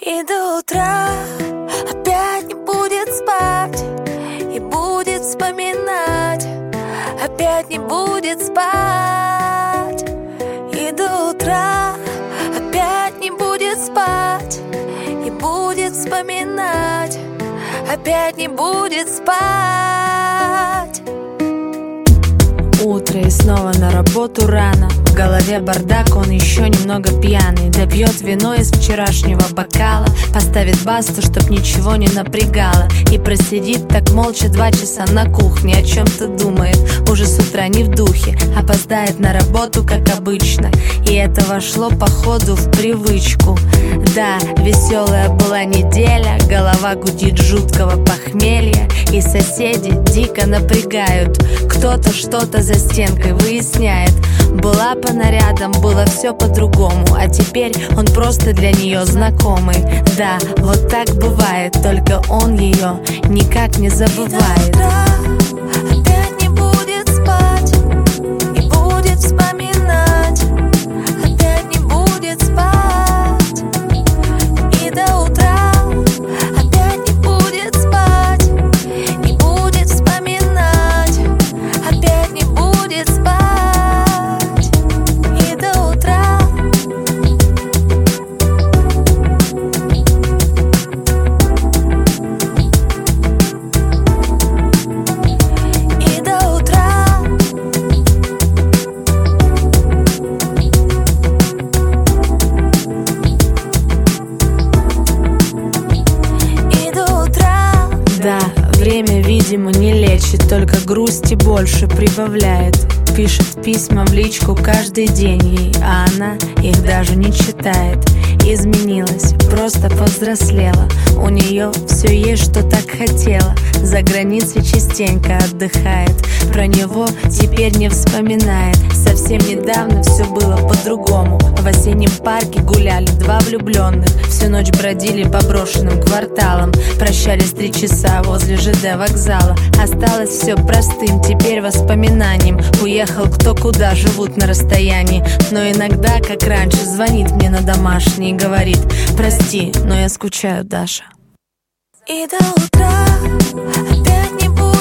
И до утра опять не будет спать, и будет вспоминать, опять не будет спать. И до утра опять не будет спать, и будет вспоминать, опять не будет спать. Утро и снова на работу рано. В голове бардак, он еще немного пьяный. Допьет вино из вчерашнего бокала, поставит басту, чтоб ничего не напрягало, и просидит так молча 2 часа на кухне. О чем-то думает, уже с утра не в духе. Опоздает на работу, как обычно, и это вошло походу в привычку. Да, веселая была неделя, голова гудит жуткого похмелья, и соседи дико напрягают. Кто-то что-то за стенкой выясняет. Была по нарядам, было все по-другому, а теперь он просто для нее знакомый. Да, вот так бывает, только он ее никак не забывает. Опять не будет спать, и будет вспоминать, опять не будет спать. И до утра опять не будет спать, и будет вспоминать, опять не будет спать. И до утра. И до утра. И до утра. Да, время, видимо, не лечит, только грусти больше прибавляет. Пишет письма в личку каждый день ей, а она их даже не читает. Изменилась, просто повзрослела, у нее все есть, что так хотела. За границей частенько отдыхает, про него теперь не вспоминает. Совсем недавно все было по-другому. В осеннем парке гуляли 2 влюбленных, всю ночь бродили по брошенным кварталам, прощались 3 часа возле ЖД вокзала. Осталось все простым теперь воспоминанием. Уехал кто куда, живут на расстоянии, но иногда, как раньше, звонит мне на домашний и говорит: прости, но я скучаю, Даша. И до утра опять не будет